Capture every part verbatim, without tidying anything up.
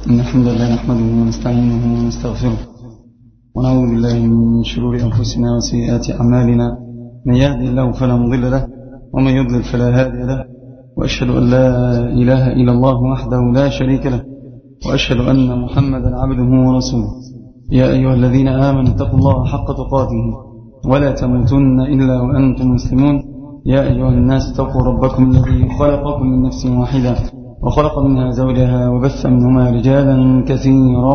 إن الحمد لله نحمده ونستعينه ونستغفره ونعوذ بالله من شرور أنفسنا وسيئات أعمالنا. من يهدي الله فلا مضل له ومن يضلل فلا هادي له، وأشهد أن لا إله إلا الله وحده لا شريك له، وأشهد أن محمدا عبده ورسوله. يا أيها الذين آمنوا اتقوا الله حق تقاته ولا تموتن إلا وأنتم مسلمون. يا أيها الناس اتقوا ربكم الذي خلقكم من نفس واحدة وخلق منها زوجها وبث منهما رجالا كثيرا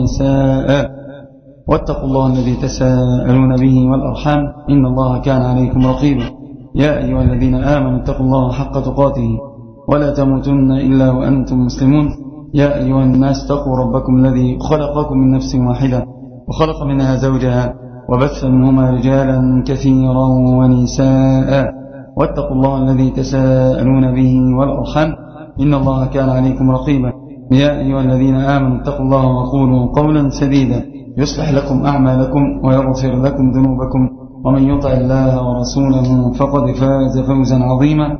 ونساء، واتقوا الله الذي تساءلون به والأرحام إن الله كان عليكم رقيبا. يا أيها الذين آمنوا اتقوا الله حق تقاته ولا تموتن إلا وأنتم مسلمون. يا أيها الناس اتقوا ربكم الذي خلقكم من نفس واحدة وخلق منها زوجها وبث منهما رجالا كثيرا ونساء، واتقوا الله الذي تساءلون به والأرحام إن الله كان عليكم رقيبا. يا أيها الذين آمنوا اتقوا الله وقولوا قولا سديدا يصلح لكم أعمالكم ويغفر لكم ذنوبكم، ومن يطع الله ورسوله فقد فاز فوزا عظيما.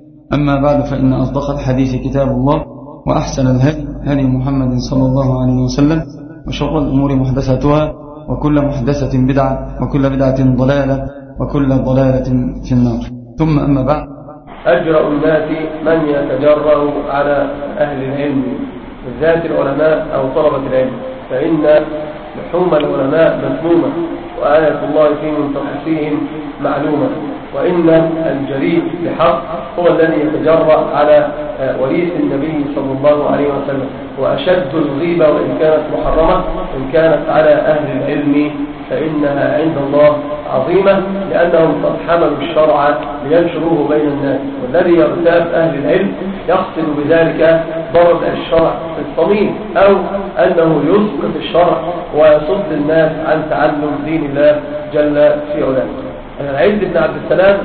أما بعد، فإن أصدق الحديث كتاب الله، وأحسن الهدي هدي محمد صلى الله عليه وسلم، وشر الأمور محدثاتها، وكل محدثة بدعة، وكل بدعة ضلالة، وكل ضلالة في النار. ثم أما بعد، أجرأ الناس من يتجرأ على أهل العلم، بالذات العلماء أو طلبة العلم، فإن لحوم العلماء مسمومة، وآية الله في منتصفهم معلومة. وإن الجريء بحق هو الذي يتجرأ على وليس النبي صلى الله عليه وسلم. وأشد الغيبة وإن كانت محرمة إن كانت على أهل العلم فإنها عند الله عظيمة، لأنهم قد حملوا الشرع لينشروه بين الناس. والذي يغتاب أهل العلم يقصد بذلك ضرب الشرع في الصميم، أو أنه يسقط الشرع ويصد الناس عن تعلم دين الله جل في علاه. العز بن عبد السلام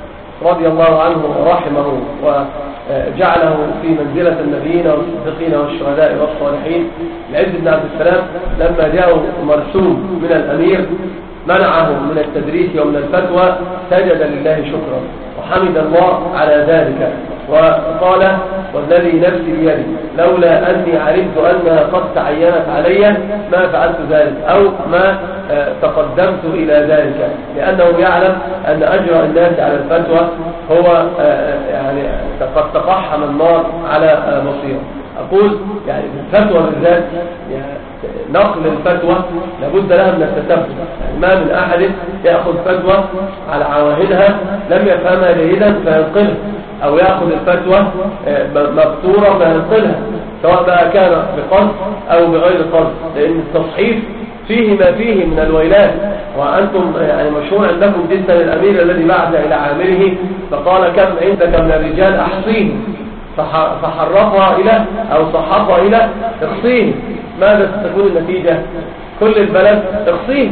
رضي الله عنه ورحمه وجعله في منزلة النبيين والصديقين والشهداء والصالحين، العز بن عبد السلام لما جاءه مرسوم من الأمير منعه من التدريس ومن الفتوى، سجد لله شكرا وحمد الله على ذلك، وقال: والذي نفسي بيدي لولا أني علمت أنها قد تعينت علي ما فعلت ذلك أو ما تقدمت إلى ذلك، لأنه يعلم أن أجرأ الناس على الفتوى هو يعني قد تقحم النار على بصيرة. أقول يعني الفتوى بالذات، يعني نقل الفتوى لابد لها من التتبع. يعني ما من أحد يأخذ فتوى على عواهنها لم يفهمها جيدا فينقلها، أو يأخذ الفتوى مبتورة فينقلها، سواء بقى كان بقصد أو بغير قصد، لأن التصحيف فيه ما فيه من الويلات. وأنتم يعني مشهور عندكم جدا الأمير الذي بعث إلى عامله فقال: كم عندك من الرجال أحصيه، فحرفها إلى أو صحفها إلى اخصيه. ماذا ستكون النتيجة؟ كل البلد اخصيه،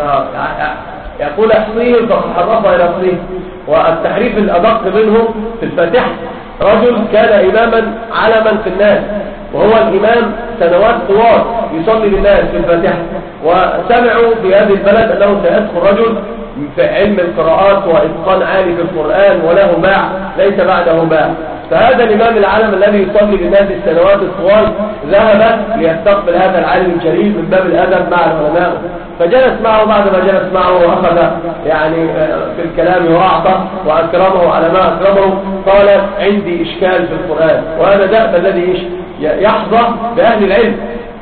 يقول احصيه فحرفها إلى اخصيه. والتحريف الأدق منه في الفاتحة، رجل كان إماما علما في الناس، وهو الإمام سنوات طوال يصلي للناس في الفاتحة، وسمعوا في هذه البلد أنه سيدخل رجل في علم القراءات وإتقان عالي في القرآن وله باع ليس بعده باع. فهذا الإمام العالم الذي يصلي للناس السنوات الطوال ذهب ليستقبل هذا العالم الجليل من باب الأدب مع العلماء، فجلس معه. بعد ما جلس معه وأخذ يعني في الكلام وأعطى وأكرمه على ما أكرمه، قال: عندي إشكال في القرآن. وهذا دأب الذي يحظى بأهل العلم،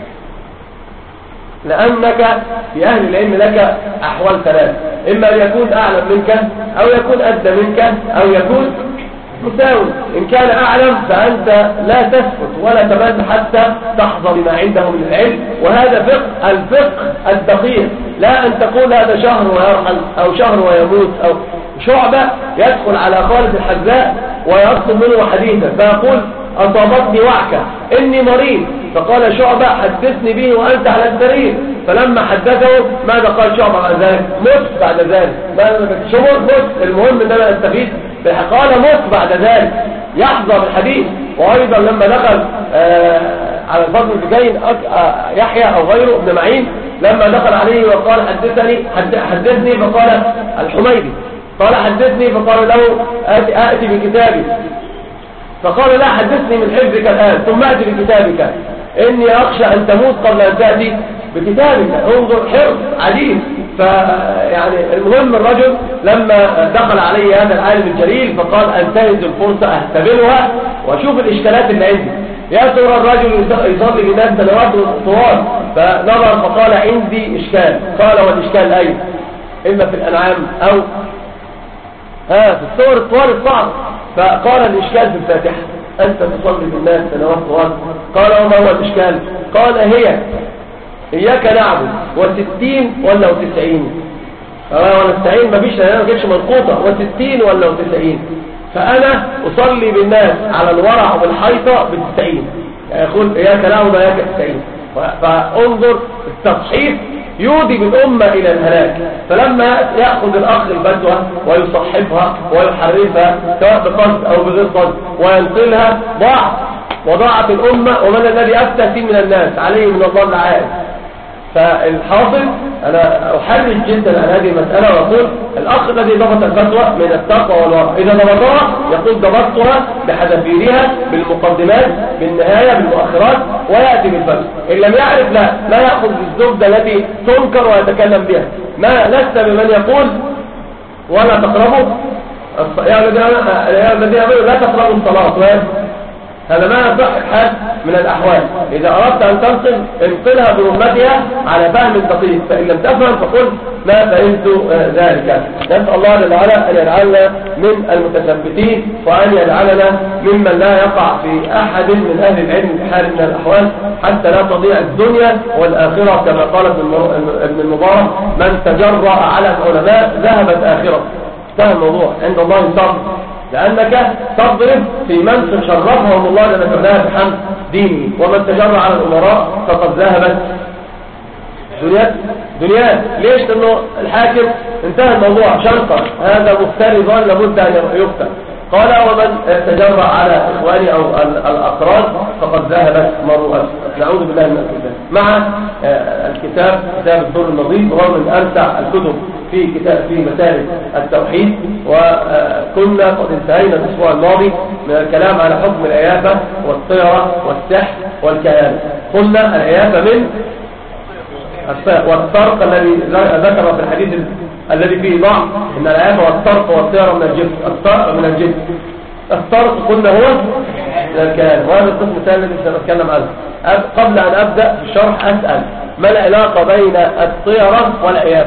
لأنك في أهل العلم لك أحوال ثلاث: إما أن يكون أعلم منك، أو يكون أدنى منك، أو يكون مساوي. إن كان أعلم فأنت لا تسكت ولا تمل حتى تحظى بما عنده من العلم، وهذا فقه الفقه الدقيق، لا أن تقول هذا شهر ويرحل أو شهر ويموت. أو شعبة يدخل على خالد الحذاء ويطلب منه حديثا فيقول: أصابتني وعكة إني مريض. فقال شعبة: حدثني به وأنت على السرير. فلما حدثه ماذا قال شعبة بعد ذلك؟ مت بعد ذلك. شمر مت، المهم أن أنا أستفيد. قال: مت بعد ذلك، يحظى بالحديث. وأيضا لما دخل آه على الفضل الفجين يحيى أو غيره ابن معين، لما دخل عليه وقال: حدثني حدثني فقال الحميدي قال: حدثني، فقال له: آتي, آتي بكتابي. فقال: لا، حدثني من حفظك الآن ثم أتي بكتابك. إني أخشى أن تموت قبل أن تأتي بكتابك. انظر حرص عجيب. فيعني المهم الرجل لما دخل عليه هذا العالم الجليل فقال أنتهز الفرصة أهتبلها وأشوف الإشكالات اللي عندي. يا ترى الرجل يصلي بالناس سنوات طوال، فنظر فقال عندي إشكال. قال والإشكال أين؟ إما في الأنعام أو ها في الصور الطوال الصعب. فقال الإشكال في الفاتحة، أنت تصلي بالناس سنوات طوال. قال وما هو الإشكال؟ قال هي إياك نعبد وستين ولا وتسعين. ونستعين ما فيش لأنها ما كانتش منقوطة، وستين ولا وتسعين. فأنا أصلي بالناس على الورع والحيطة بالتسعين، يعني يقول إياك نعبد وإياك تسعين. فانظر التصحيف يودي بالأمة إلى الهلاك. فلما يأخذ الأخ البدوة ويصحفها ويحرفها سواء بقصد أو بغير قصد وينقلها ضاع وضاعت الأمة. ومن الذي أفتى من الناس عليه من الله العائد. فالحاصل أنا أحرج جدا عن هذه المسألة وأقول الأخ الذي ضبط الفتوى من التقوى والورع، إذا ضبطها يقول ضبطتها بحذافيرها بالمقدمات بالنهاية بالمؤخرات ويأتي بالفتوى. إن لم يعرف لا لا يأخذ الزبدة التي تنكر ويتكلم بها. ما لست بمن يقول ولا تقربوا يا الذين آمنوا لا تقربوا الصلاة. هذا ما يصح حال من الأحوال. إذا أردت أن تنقل انقلها برمتها على فهم دقيق، فإن لم تفهم فقل ما فهمت ذلك. نسأل الله جل وعلا أن يجعلنا من المتثبتين وأن يجعلنا ممن لا يقع في أحد من أهل العلم في حال من الأحوال حتى لا تضيع الدنيا والآخرة. كما قال ابن المبارك من تجرأ على العلماء ذهبت آخرة. انتهى الموضوع عند الله صبر، لأنك تضرب في من تشرفهم الله جل وعلا بحمد دينه. ومن تجرأ على الأمراء فقد ذهبت دنيا دنيا. ليش؟ لأنه الحاكم انتهى الموضوع شنقا هذا مفترضا لابد أن يقتل. قال ومن تجرأ على إخواني أو الأقران فقد ذهبت مروءته. نعوذ بالله من الكتاب. مع الكتاب كتاب الدر النظيف وهو من أمتع الكتب في كتاب في مسائل التوحيد. وكنا قد انتهينا الأسبوع الماضي من الكلام على حكم العيافة والطيرة والسحر والكهانة. قلنا العيافة من والطرق الذي ذكر في الحديث الذي فيه ضعف ان العيافة والطرق والطيرة من الجن. الطرق من الجن، الطرق قلنا هو من الكهانة. وهذا القسم الثاني الذي سنتكلم عنه. قبل ان ابدا في الشرح اسال ما العلاقة بين الطيرة والعيافة؟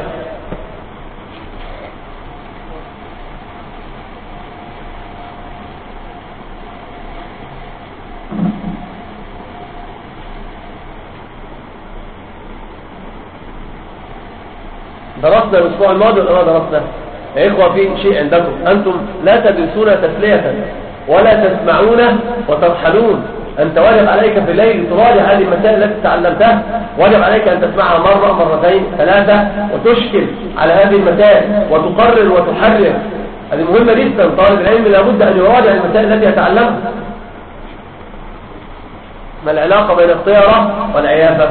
درسنا الأسبوع الماضي ولا ما درسنا؟ يا إخوة في شيء عندكم، أنتم لا تدرسون تسلية ولا تسمعون وترحلون. أنت واجب عليك في الليل تراجع هذه المسائل التي تعلمتها. واجب عليك أن تسمعها مرة مرتين ثلاثة وتشكل على هذه المسائل وتقرر وتحرر. هذه مهمة جدا. طالب العلم لابد أن يراجع المسائل التي يتعلمها. ما العلاقة بين الطيرة والعيافة؟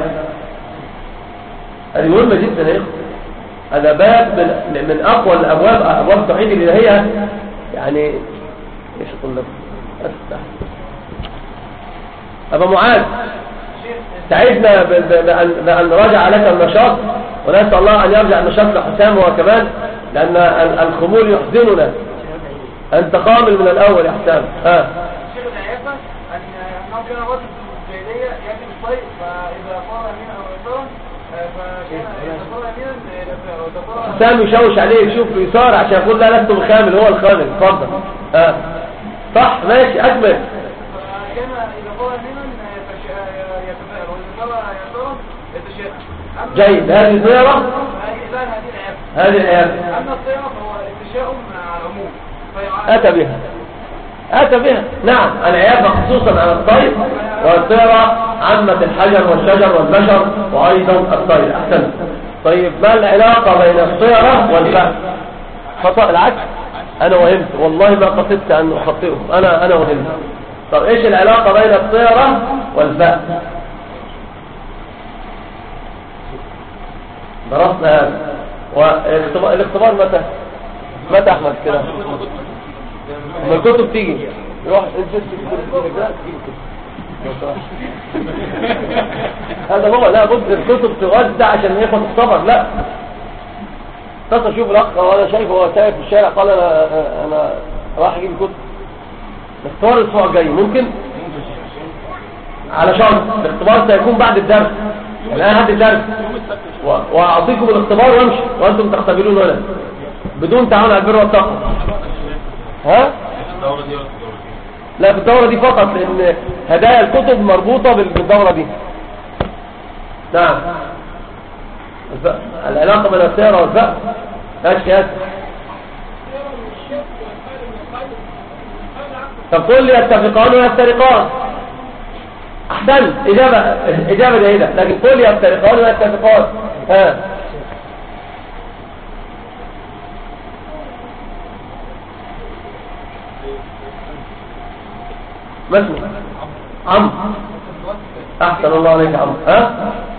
هذه مهمة جدا يا إخوة. هذا باب من, من أقوى الأبواب أبواب التوحيد الإلهية. يعني إيش أقول لك أفتح أبا معاذ سعدنا بأن, بأن رجع لك النشاط، ونسأل الله أن يرجع النشاط لحسام هو كمان، لأن الخمول يحزننا. أنت قامل من الأول يا حسام. ها شيخ العيافة أن كان رجل في الجاهلية يأتي بالطيب فإذا قال من أو يسار حسام يشوش عليه يشوف يسار عشان يقول لا لست بخامل هو الخامل. اتفضل. اه صح ماشي اكمل. كان اذا قال لمن يتفائل واذا قال يسار يتشاءم. جيد. هذه طيرة هذه العيافة. اما الطيرة فهو التشاؤم على العموم اتى بها اتى بها نعم. العيافة خصوصا على الطير، والطيرة عامة الحجر والشجر والبشر وايضا الطير. احسن. طيب ما العلاقة بين الطيرة والفأر؟ خطأ العكس. انا وهمت والله ما قصدت ان اخطئه. انا انا وهمت. طب ايش العلاقة بين الطيرة والفأر؟ درسنا هذا. والاختبار متى متى احمد كده لما الكتب تيجي روح انت هذا هو لا بد الكتب توزع عشان ياخد الصبر. لا اتصل شوف الاخ وانا شايفه هو سايق في الشارع قال انا انا راح اجيب كتب. الاختبار الاسبوع الجاي ممكن على شرط الاختبار سيكون بعد الدرس، يعني انا هدي الدرس واعطيكم الاختبار وامشي وانتم تختبرون ولا بدون تعاون على البر والتقوى. ها لا في الدورة دي فقط، لان هدايا الكتب مربوطة بالدورة دي. نعم العلاقة بين السيارة والفأس ماشي يا طب قول لي يتفقان ويفترقان. احسن اجابة اجابة جيدة، لكن قول لي يفترقان ويتفقان. ها ما اسمه عمرو؟ احسن الله عليك يا عمرو. ها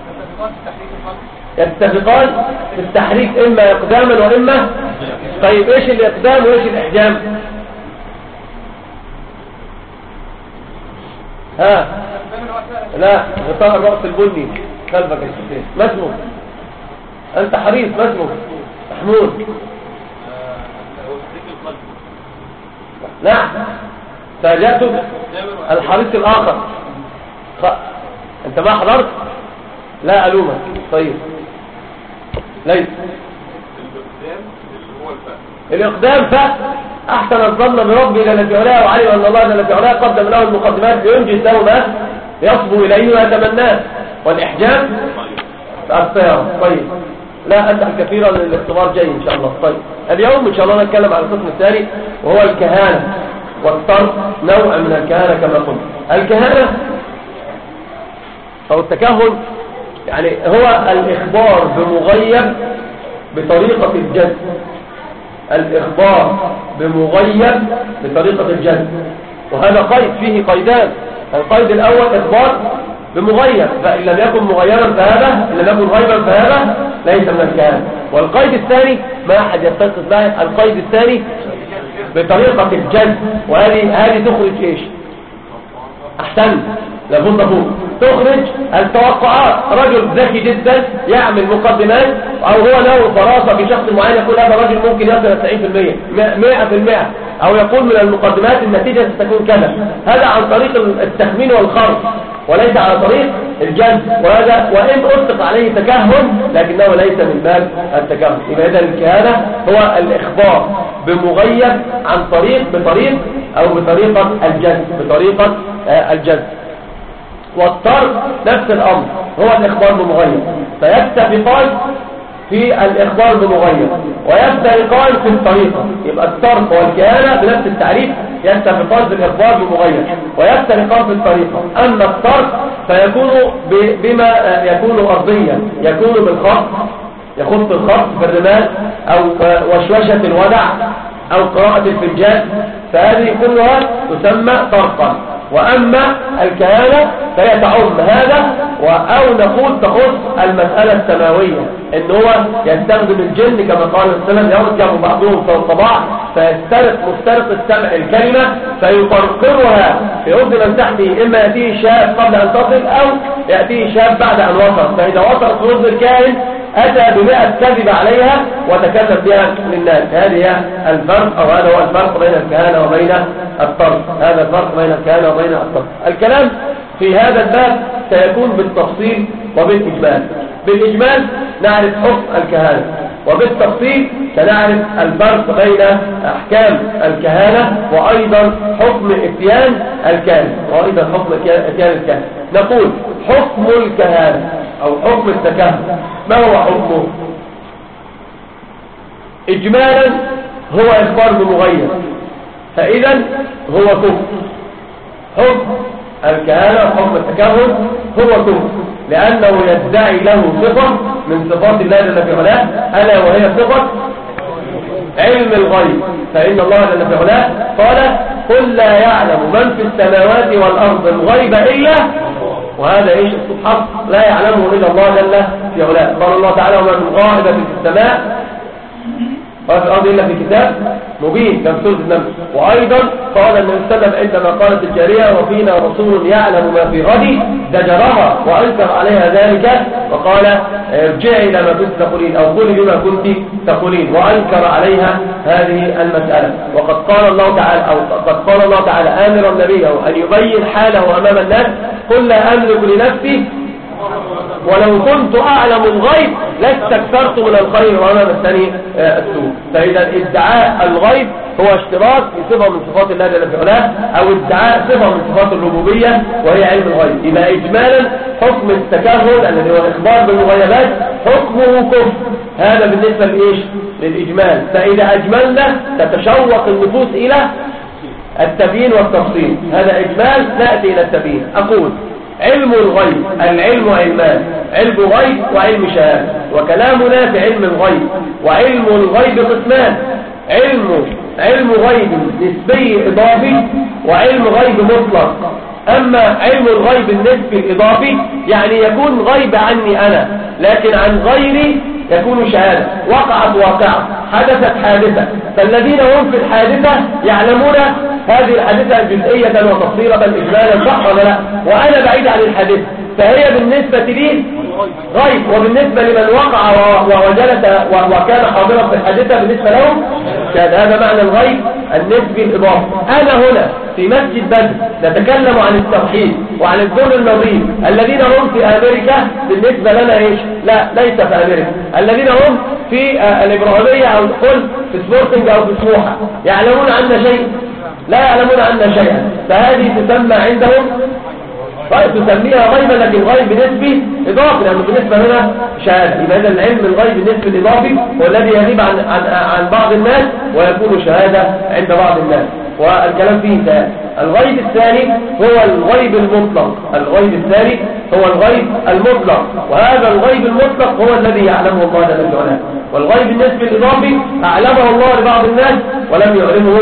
يتفقان في التحريك اما اقداما واما. طيب ايش الاقدام وايش الاحجام؟ ها لا غطاء الرأس البني خلفك يا شيخ. ما اسمه؟ انت حريص. ما اسمه؟ محمود. نعم فاجأت الحريص الاخر. خ... انت ما حضرت؟ لا الومك. طيب ليس الاقدام فأس احسن الظن بربي جل في علاه وعلم ان الله جل في علاه قدم له المقدمات لينجز له ما يصبو اليه ويتمناه. والاحجام السيارة. طيب لا اسال كثيرا للاختبار جاي ان شاء الله. طيب اليوم ان شاء الله نتكلم عن القسم الثاني وهو الكهانة والصرف، نوع من الكهانة كما قلت. الكهانة او التكهن يعني هو الاخبار بمغيب بطريقة الجد. الإخبار بمغيب بطريقة الجد، وهذا قيد فيه قيدان. القيد الأول إخبار بمغيب، فإن لم يكن مغيبا فهذا، إن لم يكن غيبا فهذا ليس من الكهانة. والقيد الثاني ما أحد يستنقذ معي. القيد الثاني بطريقة الجد، وهذه هذه تخرج إيش؟ أحسن لابد فوق تخرج التوقعات. رجل ذكي جدا يعمل مقدمات او هو له فراسة في شخص معين يقول هذا الرجل ممكن يصل تسعين بالمئة مئة بالمئة، او يقول من المقدمات النتيجة ستكون كذا. هذا عن طريق التخمين والخرص وليس على طريق الجد. وهذا وإن أطلق عليه تكهن لكنه ليس من باب التكهن. يبقى إذا الكهانة هو الإخبار بمغيب عن طريق بطريق أو بطريقة الجد بطريقة آه الجد. والطرد نفس الأمر هو الإخبار بمغيب، فيتفقان في الإخبار بمغيب ويفترقان في الطريقة. يبقى الطرد والكهانة بنفس التعريف يتفقان في الإخبار بمغيب ويفترقان في الطريقة. أما الطرد فيكون بما يكون أرضيا، يكون بالخط، يخط الخط في الرمال أو وشوشة الودع أو قراءة الفنجان، فهذه كلها تسمى طرقا. وأما الكهانة فهي تعم هذا أو نقول تخص المسألة السماوية، إن هو يستخدم الجن كما قال السلام يرجع بعضهم فوق بعض فيسترق مسترق السمع الكلمة فيقرقرها في أذن من تحته، إما يأتيه شاب قبل أن تصل أو يأتيه شاب بعد أن وصل. فإذا وصل في أذن الكاهن أتى بمئة كذب عليها وتكلم بها للناس. هذه الفرق أو هذا هو الفرق بين الكهانة وبين الطرد. هذا الفرق بين الكهانة وبين الطرد. الكلام في هذا الباب سيكون بالتفصيل وبالإجمال. بالإجمال نعرف حكم الكهانة، وبالتفصيل سنعرف الفرق بين أحكام الكهانة وأيضا حكم إتيان الكاهن وأيضا حكم إتيان الكاهن. نقول حكم الكهانة أو حكم التكهن. ما هو حكمه؟ إجمالا هو إخبار بمغيب، فإذا هو كفر. حكم الكهانة حكم التكهن هو كفر، لأنه يدعي له صفة من صفات الله جل في علاه، ألا وهي صفة علم الغيب. فإن الله جل في علاه قال قل لا يعلم من في السماوات والأرض الغيب إلا، وهذا إيش الصحف لا يعلمه إلا الله جل في علاه. قال الله تعالى وما من غائبة في السماء وفي الأرض إلا في كتاب مبين كم سورة النمل. وأيضا قال النبي صلى الله عليه وسلم عندما قالت الجارية وفينا رسول يعلم ما في غد زجرها وأنكر عليها ذلك وقال ارجعي إلى ما كنت تقولين أو قولي بما كنت تقولين، وأنكر عليها هذه المسألة. وقد قال الله تعالى أو قد قال الله تعالى آمرا نبيه أن يبين حاله أمام الناس قل لا أملك لنفسي ولو كنت أعلم الغيب لاستكثرت من الخير وما مسني السوء. فإذا ادعاء الغيب هو اشتراك في صفة من صفات الله جل في علاه أو ادعاء صفة من صفات الربوبية وهي علم الغيب. يبقى إجمالا حكم التكهن الذي هو الإخبار بالمغيبات حكمه كفر. هذا بالنسبة لإيش؟ للإجمال. فإذا أجملنا تتشوق النفوس إلى التبيين والتفصيل. هذا إجمال. نأتي إلى التبيين. أقول علم الغيب، العلم علمان، علم غيب وعلم شهادة. وكلامنا في علم الغيب. وعلم الغيب قسمان، علم علم غيب نسبي إضافي وعلم غيب مطلق. أما علم الغيب النسبي الإضافي يعني يكون غيب عني أنا لكن عن غيري يكون شهادة. وقعت واقعة، حدثت حادثة، فالذين هم في الحادثة يعلمون هذه الحادثة جزئية وتفصيلة إجمالا صح ولا لا، وأنا بعيد عن الحادثة فهي بالنسبة لي غيب، وبالنسبة لمن وقع وجلس وكان حاضرا في الحادثة بالنسبة لهم شهادة. هذا معنى الغيب النسبي الإضافي. أنا هنا في مسجد بدر نتكلم عن التوحيد وعن الدول النظيف. الذين هم في أمريكا بالنسبة لنا إيش؟ لا، ليس في أمريكا. الذين هم في الإبراهيمية أو الخل في سبورتنج أو في سموحة يعلمون عنا شيء؟ لا يعلمون عنا شيئا. فهذه تسمى عندهم غيب، تسميها غيبا لكن غيب نسبي إضافي لأنه بالنسبة هنا شهادة. يبقى إذن العلم الغيب النسبي الإضافي هو الذي يغيب عن, عن, عن بعض الناس ويكون شهادة عند بعض الناس، والكلام فيه انتهى. الغيب الثاني هو الغيب المطلق. الغيب الثاني هو الغيب المطلق، وهذا الغيب المطلق هو الذي يعلمه الله جل وعلا. والغيب النسبي الإضافي أعلمه الله لبعض الناس ولم يعلمه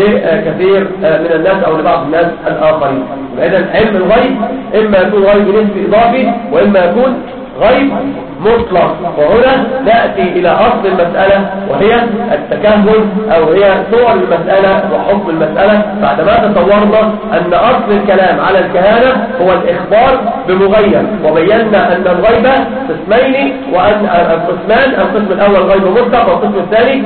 لكثير من الناس أو لبعض الناس الآخرين. إذن علم الغيب إما يكون غيب نسبي إضافي وإما يكون غيب مطلق. وهنا نأتي إلى أصل المسألة وهي التكهن أو هي صور المسألة وحكم المسألة بعدما تصورنا أن أصل الكلام على الكهانة هو الإخبار بمغيب، وبينا أن الغيب قسمين وأن القسمان القسم الأول غيب مطلق والقسم الثاني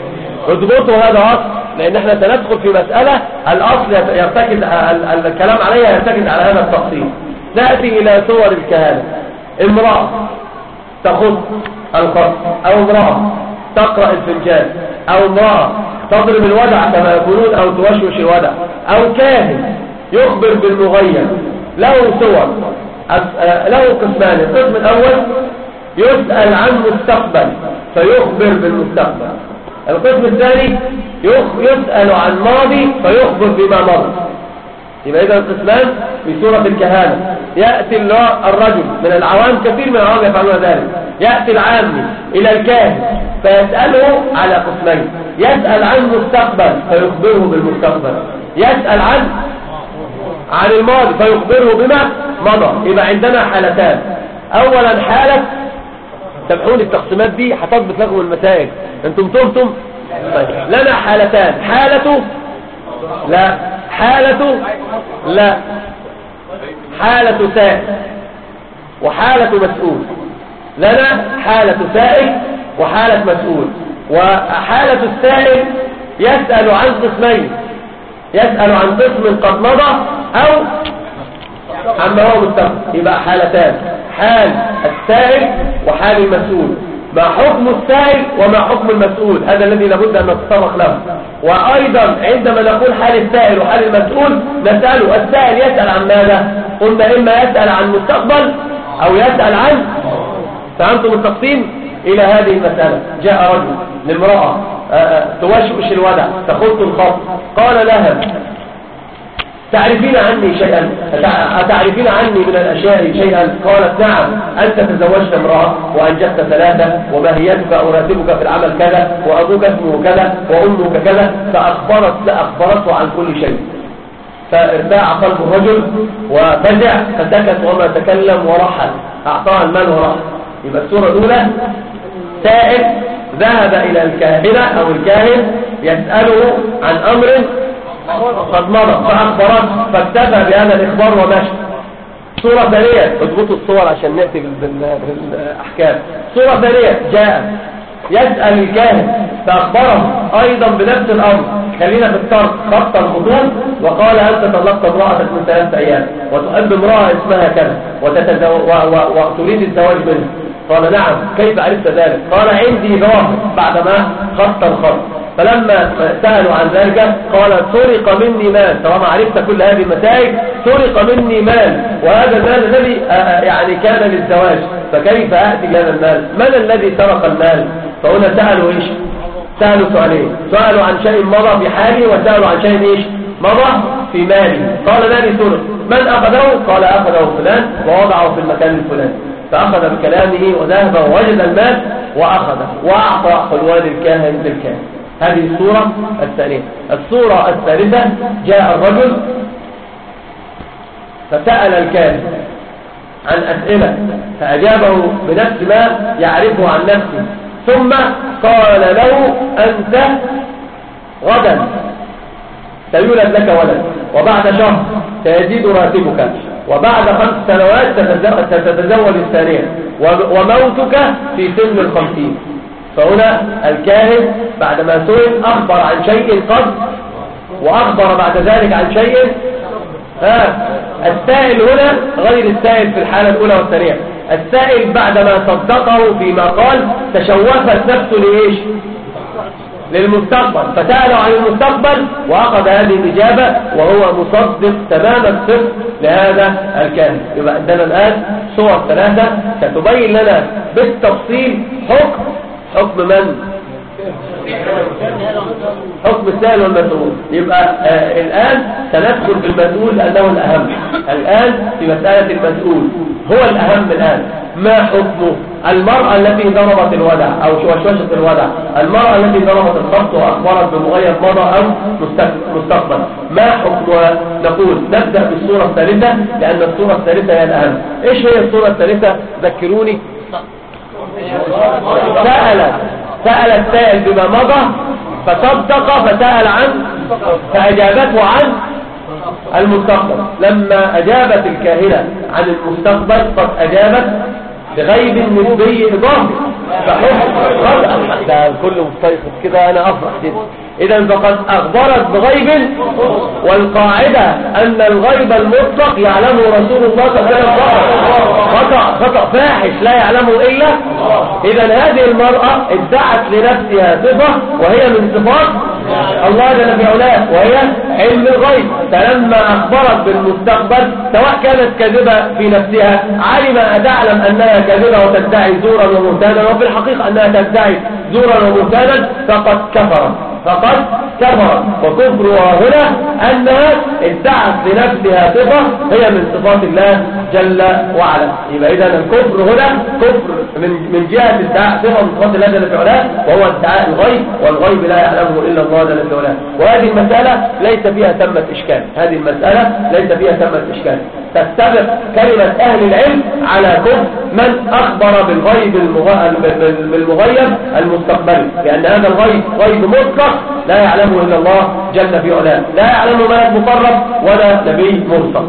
اضبطوا هذا أصل، لأن احنا سندخل في مسألة الأصل يرتكز الكلام عليها يرتكز على هذا التفصيل. نأتي إلى صور الكهانة. امرأة تخط الخط، أو امرأة تقرأ الفنجان، أو امرأة تضرب الودع كما يقولون أو توشوش الودع، أو كاهن يخبر بالمغيب. له صور، له قسمان. القسم الأول يسأل عن مستقبل فيخبر بالمستقبل. القسم الثاني يسأل عن ماضي فيخبر بما مضى. يبقى إذا القسمان في سورة الكهانة. يأتي الرجل من العوام، كثير من العوام يفعلون ذلك، يأتي العام إلى الكاهن فيسأله على قسمين: يسأل عن المستقبل فيخبره بالمستقبل، يسأل عن عن الماضي فيخبره بما مضى. يبقى عندنا حالتان. أولا حالة، تابعون التقسيمات دي هتضبط لكم المسائل، انتم تهتم. طيب لنا حالتان: حالة لا، حالة لا، حالة سائل وحالة مسؤول. لنا حالة سائل وحالة مسؤول. وحالة السائل يسأل عن قسمين: يسأل عن قسم قد مضى أو عما هو مستقبل. يبقى حالتان: حال السائل وحال المسؤول. ما حكم السائل وما حكم المسؤول؟ هذا الذي لابد أن نتطرق له. وأيضا عندما نقول حال السائل وحال المسؤول نسأله: السائل يسأل عن ماذا؟ قلنا إما يسأل عن مستقبل أو يسأل عن. فهمتم التقسيم؟ إلى هذه المسألة جاء رجل لامرأة توشوش الودع تخط الخط، قال لها: تعرفين عني شيئا؟ أتعرفين عني من الأشياء شيئا؟ قالت: نعم، أنت تزوجت امرأة وأنجبت ثلاثة وماهيتك أراتبك في العمل كذا وأبوك اسمه كذا وأمك كذا. فأخبرت أخبرته عن كل شيء. فارتاع قلب الرجل وفزع فسكت وما تكلم ورحل، أعطاها المال ورحل. يبقى السورة الأولى سائل ذهب إلى الكاهنة أو الكاهن يسأله عن أمر قد مضى فأخبرته فاكتفى بهذا الإخبار ومشى. صورة ثانية، اضبطوا الصور عشان نأتي بالأحكام. صورة ثانية، جاء يسأل الكاهن فأخبره أيضا بنفس الأمر، خلينا في الطرق خط الخطوط، وقال أنت طلقت امرأتك من ثلاثة أيام وتحب امرأة اسمها كذا وتريد الزواج منها. قال نعم، كيف عرفت ذلك؟ قال عندي ظاهر بعدما خط الخط. فلما سألوا عن ذلك قال سرق مني مال، طالما عرفت كل هذه المسائل سرق مني مال، وهذا المال الذي يعني كان للزواج، فكيف أأتي هذا المال؟ من الذي سرق المال؟ فهنا سألوا إيش؟ سألوا سؤالين، سألوا عن شيء مضى في حالي وسألوا عن شيء إيش؟ مضى في مالي. قال مالي سرق، من أخذه؟ قال أخذه فلان ووضعه في المكان الفلاني. فأخذ بكلامه وذهب ووجد المال وأخذه وأعطى حلوان الكاهن للكاهن. هذه الصورة الثانية. الصورة الثالثة، جاء الرجل فسأل الكاهن عن أسئلة فأجابه بنفس ما يعرفه عن نفسه، ثم قال له أنت غدا سيولد لك ولد، وبعد شهر سيزيد راتبك، وبعد خمس سنوات ستتزوج الثانية، وموتك في سن الخمسين. فهنا الكاهن بعدما سئل أخبر عن شيء قبل وأخبر بعد ذلك عن شيء. ها السائل هنا غير السائل في الحالة الأولى والثانية. السائل بعدما صدقه فيما قال تشوفت نفسه لإيش؟ للمستقبل، فسأله عن المستقبل وأخذ هذه الإجابة وهو مصدق تمام الصدق لهذا الكاهن. يبقى عندنا الآن صور ثلاثة ستبين لنا بالتفصيل حكم حكم من؟ حكم السائل والمسؤول. يبقى آه الآن سندخل في المسؤول لأنه الأهم. الآن في مسألة المسؤول هو الأهم الآن. ما حكمه؟ المرأة التي ضربت الودع أو وشوشت الودع، المرأة التي ضربت الخط وأخبرت بمغير مضى أو مستقبل، ما حكمها؟ نقول نبدأ بالصورة الثالثة لأن الصورة الثالثة هي الأهم. إيش هي الصورة الثالثة؟ ذكروني. سأل سأل السائل بما مضى فصدق فسأل عن فأجابته عن المستقبل. لما أجابت الكاهنة عن المستقبل قد أجابت بغيب نسبي إضافي فحكم ده الكل مستيقظ كده أنا أفرح جدا. إذا فقد أخبرت بغيب، والقاعدة أن الغيب المطلق يعلمه رسول الله صلى الله عليه وسلم خطأ خطأ فاحش لا يعلمه إلا. إذا هذه المرأة ادعت لنفسها صفة وهي من صفات الله جل في علاه وهي علم الغيب. فلما أخبرت بالمستقبل سواء كانت كاذبة في نفسها علم أن تعلم أنها كاذبة وتدعي زورا ومهتانا، وفي الحقيقة أنها تدعي زورا ومهتانا فقد كفرت فقد كفرت. وكفرها هنا أنها ادعت لنفسها صفة هي من صفات الله جل وعلا. يبقى إذا الكفر هنا كفر من من جهة ادعاء صفة من صفات الله جل وعلا وهو ادعاء الغيب، والغيب لا يعلمه إلا الله جل وعلا. وهذه المسألة ليس فيها ثمة إشكال، هذه المسألة ليس فيها ثمة إشكال. تستبق كلمة أهل العلم على كفر من أخبر بالغيب بالمغيب المستقبلي، لأن هذا الغيب غيب مطلق لا يعلمه إلا الله جل في علاه، لا يعلمه ملك مقرب ولا نبي مرسل.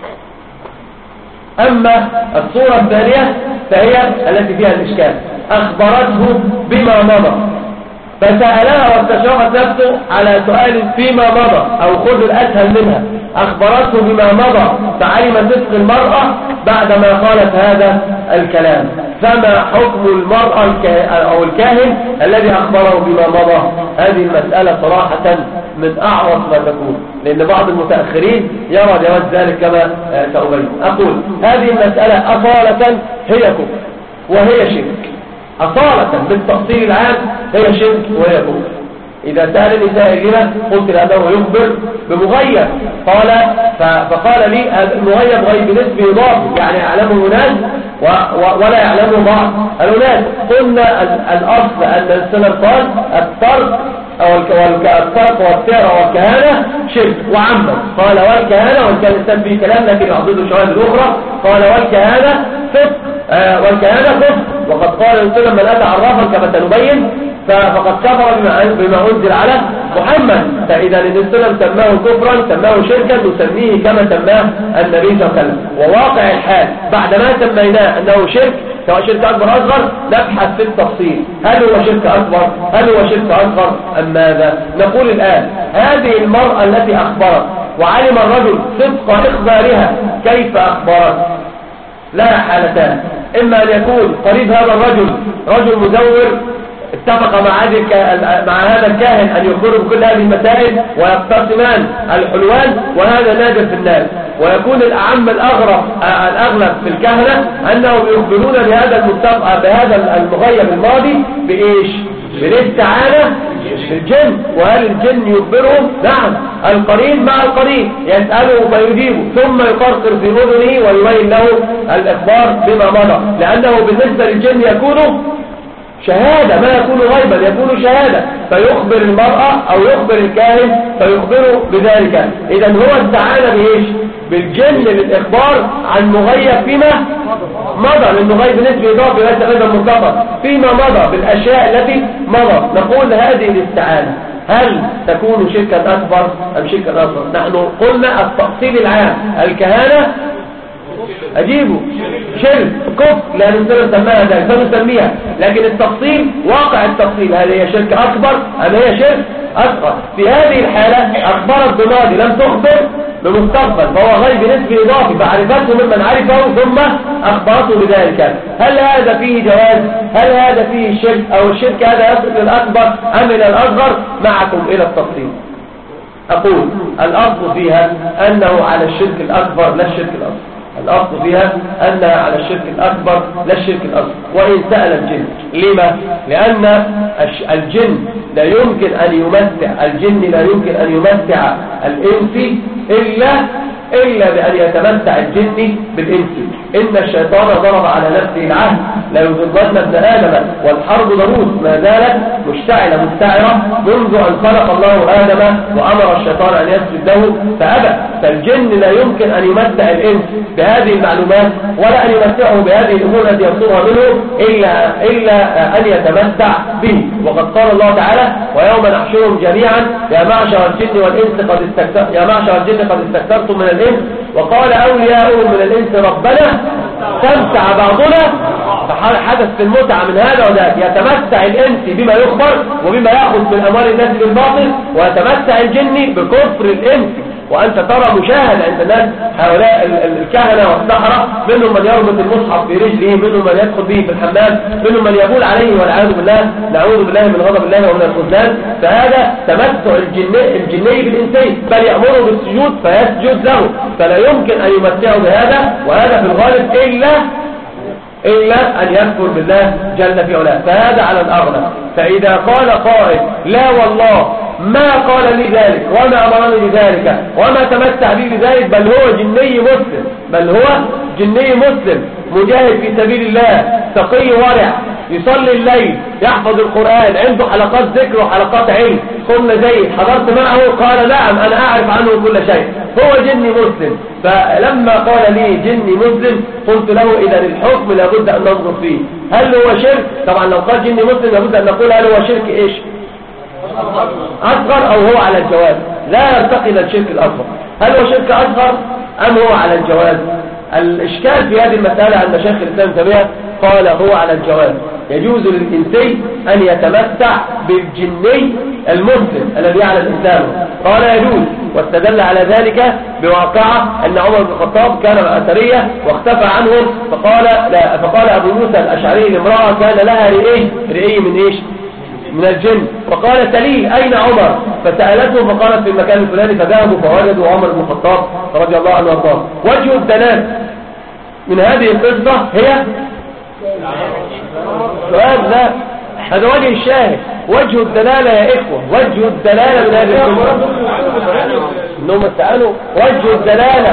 أما الصورة الثانية فهي التي فيها الإشكال. أخبرته بما مضى فسألها واستشرفت نفسه على سؤال فيما مضى أو خذ الأسهل منها. أخبرته بما مضى فعلم صدق المرأة بعدما قالت هذا الكلام. فما حكم المرأة أو الكاهن الذي أخبره بما مضى؟ هذه المسألة صراحة من أعرف ما تكون، لأن بعض المتأخرين يرى جواز ذلك كما سأبين. أقول هذه المسألة أصالة هي كفر وهي شرك، أصالة بالتفصيل العام هي شرك وهي كفر. إذا سأل النساء لنا قلت لأنه يخبر بمغيب، قال فقال لي المغيب غيب نسبي إضافي يعني يعلمه ناس ولا يعلمه بعض الناس. قلنا الأصل أن السلام قال الطرق أو الطرق والسيرة والكهانة شرك وعمل. قال والكهانة وإن كان الإنسان فيه كلام لكن يعضده الشواهد الأخرى. قال والكهانة فسق آه والكهانة كفر. وقد قال السلام من أتى عرافا كما سنبين فقد كفر بما أنزل على محمد. فإذا النبي صلى الله عليه وسلم سماه كفرا سماه شركا نسميه كما سماه النبي صلى الله عليه وسلم. وواقع الحال بعدما سميناه أنه شرك سواء شرك أكبر أصغر نبحث في التفصيل، هل هو شرك أكبر هل هو شرك أصغر أم ماذا؟ نقول الآن هذه المرأة التي أخبرت وعلم الرجل صدق إخبارها كيف أخبرت؟ لها حالتان، إما أن يكون قريب هذا الرجل رجل مزور اتفق مع مع هذا الكاهن أن يخبره بكل هذه المسائل ويقتسمان الحلوان، وهذا نادر في الناس. ويكون الأعم الأغرب الأغلب في الكهنة أنهم يخبرون بهذا المتفق بهذا المغيب الماضي بإيش؟ بالاستعانة بالجن. وهل الجن يخبرهم؟ نعم، القرين مع القرين يسأله فيجيبه ثم يقرقر في أذنه ويبين له الإخبار بما مضى، لأنه بالنسبة للجن يكون شهادة، ما يكون غيبا يكون شهادة، فيخبر المرأة أو يخبر الكاهن فيخبره بذلك. إذا هو استعان بإيش؟ بالجن للإخبار عن مغيب فيما مضى، لأنه غيب نسبي إضافي ليس غيبا مطلقا فيما مضى بالأشياء التي مضى. نقول هذه الاستعانة هل تكون شركا أكبر أم شركا أصغر؟ نحن قلنا التفصيل العام الكهانة أجيبه شرك كفر لا نسمى سماها ذلك فنسميها، لكن التفصيل واقع التفصيل هل هي شرك أكبر أم هي شرك أصغر؟ في هذه الحالة أخبرت بماضي لم تخبر بمستقبل فهو غيب نسبي إضافي فعرفته ممن عرفه ثم أخبرته بذلك. هل هذا فيه جواز؟ هل هذا فيه شرك أو الشرك هذا يصل للأكبر أم إلى الأصغر؟ معكم إلى التفصيل. أقول الأصل فيها أنه على الشرك الأكبر لا الشرك الأصغر. الأصل فيها أنها على الشرك الأكبر لا الشرك الأصغر. وإن سأل الجن لما؟ لأن الجن لا يمكن أن يمتع الجن لا يمكن أن يمتع الإنس إلا إلا بأن يتمتع الجن بالإنس. إن الشيطان ضرب على نفسه العهد لا يضربن ابن آدم والحرب ضروس ما زالت مشتعلة مستعرة منذ أن خلق الله آدم وأمر الشيطان أن يسجد له فأبى. فالجن لا يمكن أن يمتع الإنس بهذه المعلومات ولا أن يمتعه بهذه الأمور التي يصدرها منه إلا, إلا أن يتمتع به. وقد قال الله تعالى ويوم نحشرهم جميعا يا معشر الجن والإنس قد استكثرتم يا معشر الجن قد استكثرتم من الإنس وقال أولياؤهم من الإنس ربنا تمتع بعضنا. فحدث في المتعة من هذا وذاك يتمتع الإنس بما يخبر وبما يأخذ من أموال الناس بالباطل ويتمتع الجن بكفر الإنس. وأنت ترى مشاهد عند الناس هؤلاء الكهنة والسحرة منهم من يربط المصحف في رجله منهم من يدخل به في الحمام منهم من يقول عليه والعياذ بالله نعوذ بالله من غضب الله ومن الخذلان. فهذا تمتع الجني, الجني بالإنسي بل يأمره بالسجود فيسجد له. فلا يمكن أن يمتعه بهذا وهذا في الغالب إلا إلا أن يكفر بالله جل في علاه. فهذا على الأغلب. فإذا قال قائل لا والله ما قال لي ذلك وما أمرني بذلك وما تمتع بي بذلك بل هو جني مسلم بل هو جني مسلم مجاهد في سبيل الله تقي ورع يصلي الليل يحفظ القرآن عنده حلقات ذكر وحلقات علم قلنا زيد حضرت معه قال نعم أنا أعرف عنه كل شيء هو جني مسلم. فلما قال لي جني مسلم قلت له إذا الحكم لابد أن ننظر فيه هل هو شرك؟ طبعا لو قال جني مسلم لابد أن نقول هل هو شرك إيش أصغر أو هو على الجواز. لا يرتقي إلى الشرك الأصغر. هل هو شرك أصغر أم هو على الجواز؟ الإشكال في هذه المسألة عند شيخ الإسلام تيمية قال هو على الجواز. يجوز للإنسي أن يتمتع بالجني المسلم الذي يعلم إنسانه قال يجوز. واستدل على ذلك بواقعة أن عمر بن الخطاب كان مع أثرية واختفى عنهم فقال, لا فقال أبو موسى الأشعري لامرأة كان لها رئي رئي من إيش من الجن فقال سليل أين عمر فسألته فقالت في المكان الفلاني فذهبوا فوجدوا عمر بن الخطاب رضي الله عنه وارضاه. وجه الدلالة من هذه القصة هي سؤال لا هذا وجه الشاهد. وجه الدلالة يا إخوة وجه الدلالة من هذه القصة إنهم استعانوا وجه الدلالة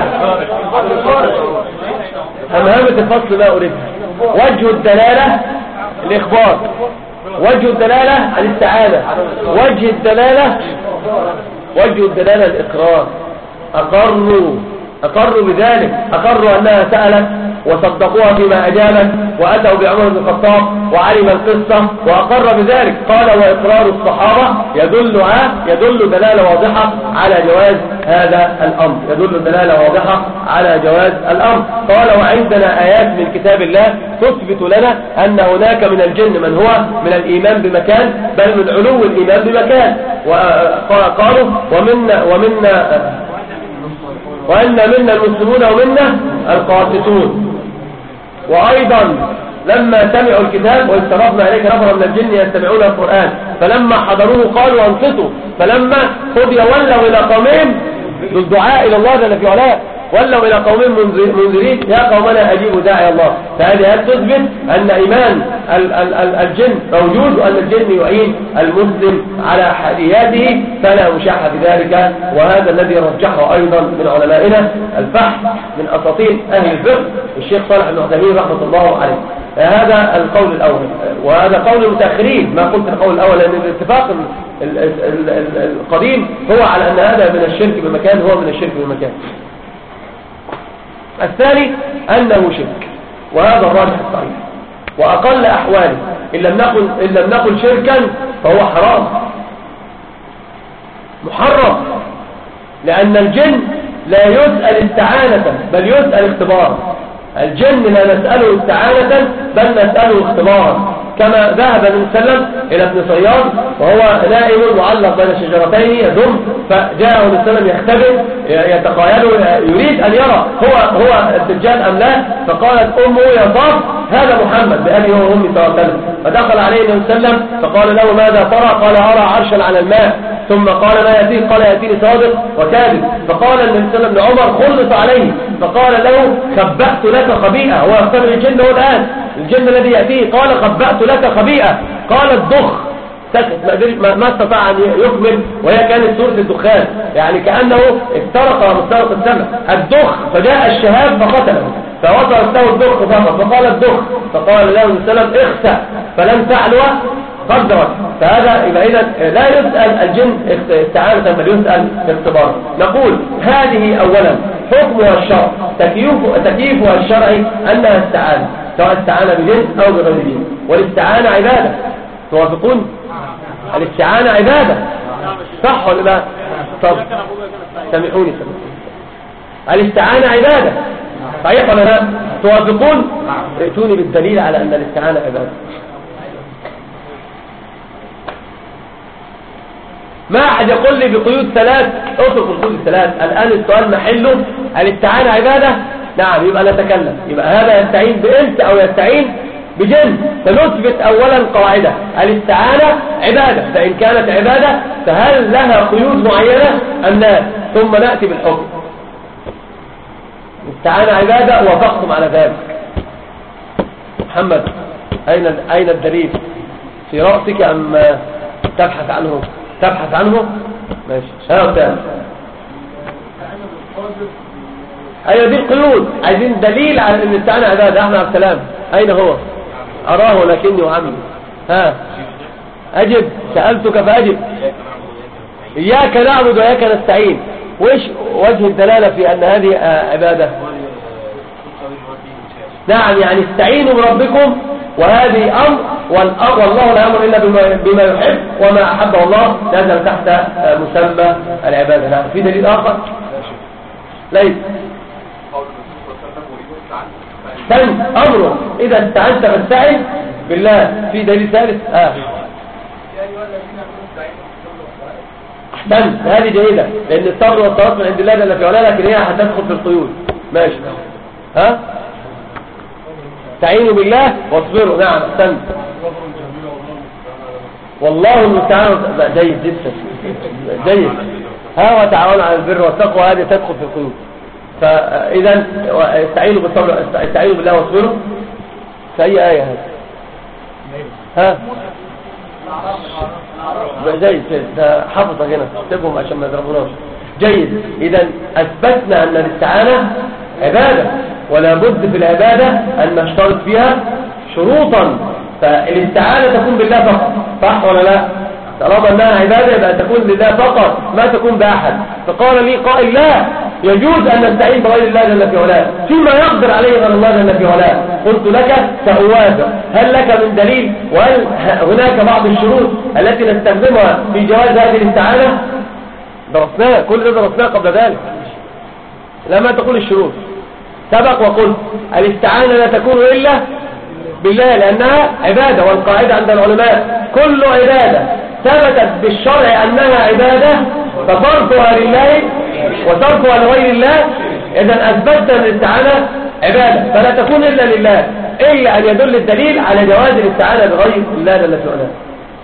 أمهمة الفصل لا أريدها. وجه الدلالة الإخبار وجه الدلالة الاستعانة وجه الدلالة وجه الدلالة الإقرار. أقروا أقروا بذلك أقروا أنها سألت وصدقوها فيما أجابت وأتوا بعمر بن الخطاب وعلم القصة وأقر بذلك. قال وإقرار الصحابة يدل يدل دلالة واضحة على جواز هذا الأمر، يدل دلالة واضحة على جواز الأمر. قال وعندنا آيات من كتاب الله تثبت لنا أن هناك من الجن من هو من الإيمان بمكان بل من علو الإيمان بمكان. وقالوا ومنا ومنا وأن منا المسلمون ومنا القاسطون. وأيضا لما سمعوا الكتاب واسترفنا إليك نفرا من الجن يستمعون القرآن فلما حضروه قالوا أنصتوا فلما قضي ولوا إلى قومهم بالدعاء إلى الله جل في علاه ولوا إلى قومهم منذرين يا قومنا أجيبوا داعي الله. فهذه تثبت أن إيمان ال ال ال الجن موجود وأن الجن يعين المسلم على حالياته فلا مشاح في ذلك. وهذا الذي رجحه أيضا من علمائنا الفحم من أساطين أهل الفقه الشيخ صالح بن عثيمين رحمة الله عليه. هذا القول الأول وهذا قول المتأخرين. ما قلت القول الأول لأن الاتفاق القديم هو على أن هذا من الشرك بمكان هو من الشرك بمكان. الثاني أنه شرك وهذا الراجح الصحيح وأقل أحواله إن لم نقل, إن لم نقل شركا فهو حرام محرم لأن الجن لا يسأل استعانة بل يسأل اختبارا. الجن لا نسأله استعانة بل نسأله اختبارا كما ذهب النبي صلى الله عليه وسلم إلى ابن صياد وهو نائم معلق بين شجرتين يدم فجاءه النبي صلى الله عليه وسلم يختبر يتخيله يريد أن يرى هو هو الدجال أم لا. فقالت أمه يا صاف هذا محمد بأبي هو أمي صلى الله عليه وسلم. فدخل عليه النبي صلى الله عليه وسلم فقال له ماذا ترى؟ قال أرى عرشا على الماء. ثم قال ما يأتيه؟ قال يأتيني صادق وكاذب. فقال النبي صلى الله عليه وسلم لعمر خلص عليه فقال له خبأت لك خبيئة. هو يختبر الجن هو الآن الجن الذي يأتيه قال خبأت لك خبيئة. قال الضخ سكت ما استطاع أن يكمل وهي كانت سورة الدخان يعني كأنه افترق مسترق السمع الدخ فجاء الشهاب فقتله فوصلت له الدخ فقط فقال الدخ فقال له النبي صلى الله عليه وسلم اخسأ فلن تعلو قدرت. فهذا يبقى إذا لا يسأل الجن استعانة بل يسأل اختبارا. نقول هذه أولا حكمها الشرع تكييفها الشرعي أنها استعانة سواء استعانة بجن أو بغير جن والاستعانة عبادة. توافقون؟ الاستعانة عبادة صح ولا لا؟ طب سامحوني الاستعانة عبادة صحيح ولا لا؟ توافقون؟ ائتوني بالدليل على أن الاستعانة عبادة. ما أحد يقول لي بقيود ثلاث اترك القيود الثلاث. الآن السؤال محله الاستعانة عبادة نعم يبقى نتكلم يبقى هذا يستعين بإنس أو يستعين بجن. فنثبت أولا قاعدة الاستعانة عبادة فإن كانت عبادة فهل لها قيود معينة أم لا؟ ثم نأتي بالحكم. الاستعانة عبادة وافقتم على ذلك. محمد أين أين الدليل؟ في رأسك أم تبحث عنه؟ تبحث عنه ماشي. ها أستاذ أيوة دي القيود عايزين دليل على أن الاستعانة عبادة. أحمد عبد السلام أين هو؟ أراه لكني أعمل. ها أجب سألتك فأجب. إياك نعبد وإياك نستعين. وإيش وجه الدلالة في أن هذه عبادة؟ نعم يعني استعينوا بربكم وهذه أمر والله لا يأمر إلا بما يحب وما أحبه الله نزل تحت مسمى العبادة. نعم في دليل آخر؟ ليس استعن أمره إذا استعنت فاستعن بالله. في دليل ثالث آه. أحسنت هذه جيدة لأن الصبر والصلاة من عند الله جل في علاه لكن هي هتدخل في القيود. ماشي ها استعينوا بالله واصبروا. نعم أحسنت والله المستعان. جيد جدا جيد. ها وتعاونوا على البر والتقوى هذه تدخل في القيود. فإذا استعينوا بالصبر استعينوا بالله واصبروا في أي آية هذه؟ ها جيد ده حفظة هنا سيبهم عشان ما يضربوناش. جيد إذا أثبتنا أن الاستعانة عبادة ولا بد في العبادة أن نشترط فيها شروطا. فالاستعانة تكون بالله فقط صح ولا لا؟ طالما أنها عبادة يبقى تكون لله فقط ما تكون بأحد. فقال لي قائل لا يجوز أن نستعين بغير الله جل في علاه فيما يقدر عليه غير الله جل في علاه. قلت لك سأوافق. هل لك من دليل؟ وهل هناك بعض الشروط التي نستخدمها في جواز هذه الاستعانة؟ درسناها، كل ده درسناه قبل ذلك. لما تقول الشروط سبق وقلت الاستعانة لا تكون إلا بالله لأنها عبادة، والقاعدة عند العلماء كل عبادة ثبتت بالشرع أنها عبادة فصرفها لله وصرفها لغير الله، إذا أثبتت أن الاستعانة عبادة فلا تكون إلا لله، إلا أن يدل الدليل على جواز الاستعانة بغير الله جل في علاه.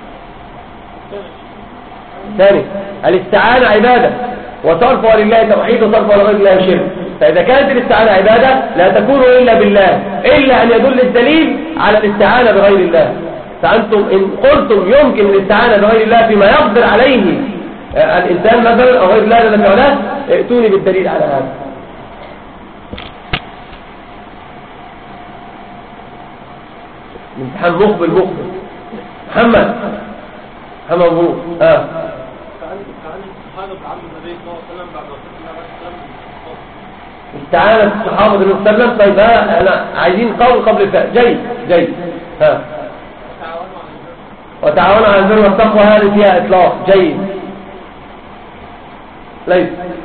ثاني، الاستعانة عبادة وصرفها لله توحيد وصرفها لغير الله شرك، فإذا كانت الاستعانة عبادة لا تكون إلا بالله، إلا أن يدل الدليل على الاستعانة بغير الله. فأنتم إن قلتم يمكن الاستعانة بغير الله فيما يقدر عليه الإنسان مثلا أو غير الله جل وعلا، ائتوني بالدليل على هذا. امتحان مخبر مخبر محمد محمد أبو اه استعانة الصحابة النبي صلى الله عليه وسلم. طيب ها أنا عايزين قول قبل فاء. جيد جيد ها وتعاونوا على البر والتقوى، هذه فيها إطلاق. جيد ليس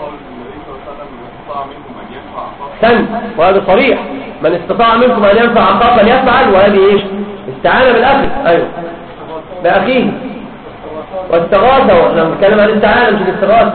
سن، وهذا صريح من استطاع منكم أن ينفع أخاه فليفعل، وهذه إيش؟ استعانة بالأخي. أيوه بأخيه. واستغاثة، احنا بنتكلم عن الاستعانة مش الاستغاثة.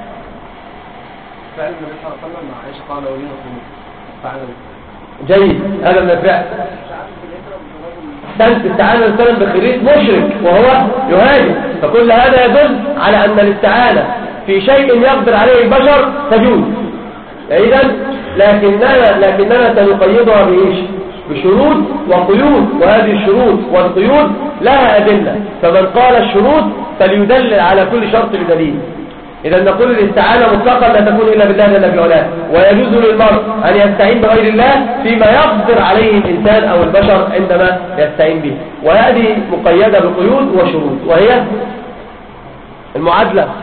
فعل النبي صلى الله عليه وسلم مع عائشة قال ولي فعل. جيد هذا من الفعل. احسنت. استعانة الإنسان بخريج مشرك وهو يهاجم، فكل هذا يدل على أن الاستعانة في شيء يقدر عليه البشر تجوز. إذن لكننا لكننا سنقيدها بإيش؟ بشروط وقيود، وهذه الشروط والقيود لها أدلة، فمن قال الشروط فليدلل على كل شرط بدليل. إذا نقول الاستعانة مطلقا لا تكون إلا بالله جل في علاه، ويجوز للمرء أن يستعين بغير الله فيما يقدر عليه الإنسان أو البشر عندما يستعين به، وهذه مقيدة بقيود وشروط، وهي المعادلة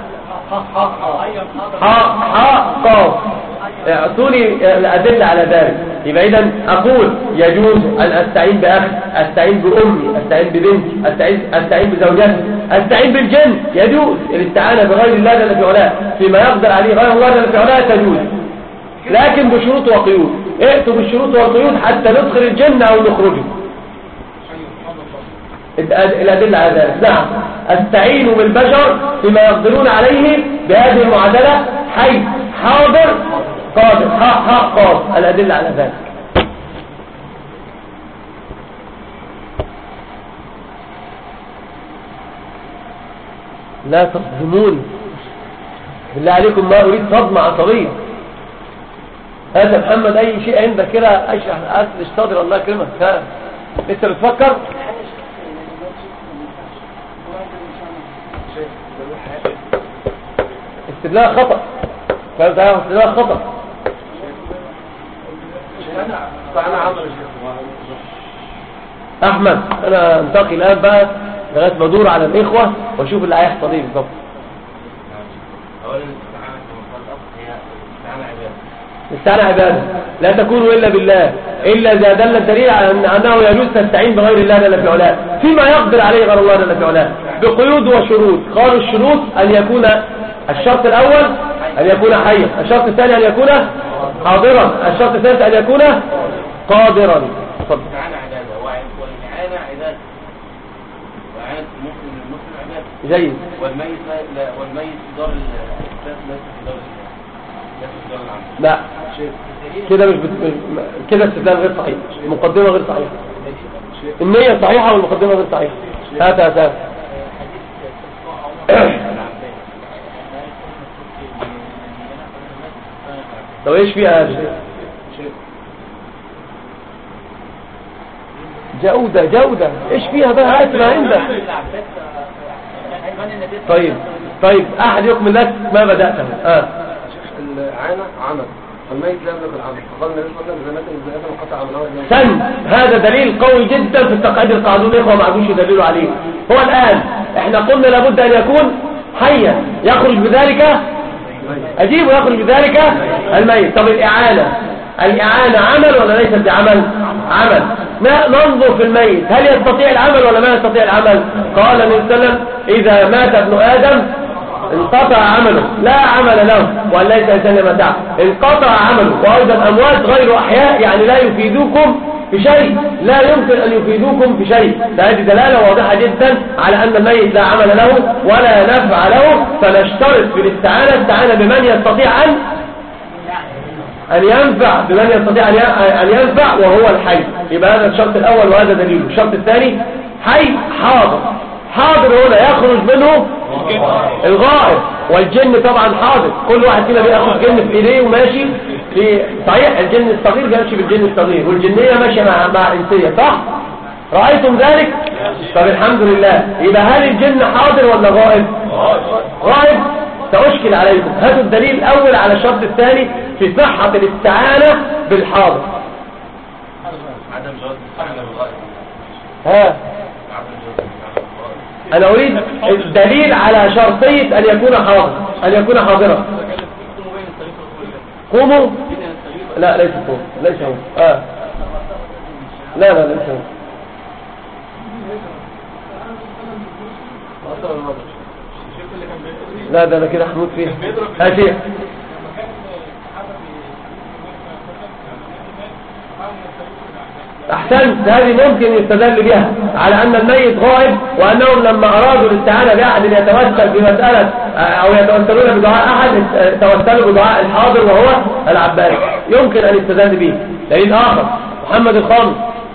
حاء حاء قاف. اعطوني الأدلة على ذلك. يبقى إذن أقول يجوز أن أستعين بأخي، أستعين بأمي، أستعين ببنتي، أستعين, أستعين بزوجتي، أستعين بالجن. يجوز الاستعانة بغير الله جل في علاه فيما يقدر عليه غير الله جل في علاه تجوز، لكن بشروط وقيود. ائتوا بالشروط والقيود حتى ندخل الجن أو نخرجه. الأدلة على ذلك. نعم أستعين بالبشر فيما يقدرون عليه بهذه المعادلة حي حاضر قادر حاء حاء قاف. الأدلة على ذلك. لا تصدموني بالله عليكم، ما أريد صدمة عصبية. هذا محمد أي شيء عندك كده أشرح أسلش صدر الله يكرمك. ها لسه بتفكر؟ استدلال خطأ. فهمت يا استدلال خطأ. أحمد أنا انتقل الآن بقى لغاية ما ادور على الإخوة واشوف اللي هيحصل ايه بالضبط. الاستعانة عبادة لا تكون إلا بالله، إلا إذا دل الدليل على أنه يجوز تستعين بغير الله جل في علاه فيما يقدر عليه غير الله جل في علاه بقيود وشروط. قالوا الشروط أن يكون الشرط الأول أن يكون حيا، الشرط الثاني أن يكون حاضرا، الشرط الثالث أن يكون قادرا. تفضل. الاستعانة عبادة والإعانة عبادة، وإعانة المسلم للمسلم عبادة. جيد. والميت لا والميت في دار الإسلام ليس في دار ليس في دار العمل. لا كده مش بت... كده استدلال غير صحيح، المقدمة غير صحيحة، النية صحيحة والمقدمة غير صحيحة. هات هات هات طب ايش فيها هذه؟ جودة جودة ايش فيها بقى؟ هات ما عندك. طيب طيب احد يكمل لك ما بدأت. اه العانة عمل الميت لا يملك العمل، فقال النبي صلى الله عليه وسلم إذا مات انقطع عمله. سن هذا دليل قوي جدا في التقاعد القانوني وما عادوش يدللوا عليه. هو الآن احنا قلنا لابد أن يكون حيا يخرج بذلك أجيب ويخرج بذلك الميت. طب الإعانة، الإعانة عمل ولا ليست بعمل؟ عمل. ما ننظر في الميت هل يستطيع العمل ولا ما يستطيع العمل؟ قال النبي صلى الله عليه وسلم إذا مات ابن آدم انقطع عمله لا عمل له وأن ليس إنسان متاع، انقطع عمله. وأيضا أموات غير أحياء يعني لا يفيدوكم بشيء، لا يمكن أن يفيدوكم بشيء. فهذه دلالة واضحة جدا على أن الميت لا عمل له ولا نفع له. فنشترط في الاستعانة استعانة بمن يستطيع أن أن ينفع، بمن يستطيع أن ينفع وهو الحي. يبقى هذا الشرط الأول وهذا دليله. الشرط الثاني حي حاضر. حاضر هنا يخرج منه الغائب، والجن طبعا حاضر. كل واحد فينا بياخد جن في ايديه وماشي في صحيح. الجن الصغير بيمشي بالجن الصغير، والجنيه ماشيه مع مع انسيه، صح؟ رايتم ذلك؟ طب الحمد لله. يبقى هل الجن حاضر ولا غائب؟ غائب. سأشكل عليكم. هاتوا الدليل الأول على الشرط الثاني في صحة الاستعانة بالحاضر. عدم جواز الاستعانة بالغائب. ها أنا أريد الدليل على شرطية أن يكون حاضر، أن يكون حاضرا. قوموا. لا ليس قوم، ليس هو. آه. لا لا ليس هو. لا ده أنا كده حمود فيها. ها شيخ. أحسنت. هذه ممكن يستدل بها على أن الميت غائب، وأنهم لما أرادوا الاستعانة بأحد يتوسل بمسألة أو يتوسلون بدعاء أحد توسلوا بدعاء الحاضر وهو العباس. يمكن أن يستدل به. دليل آخر محمد الخامس.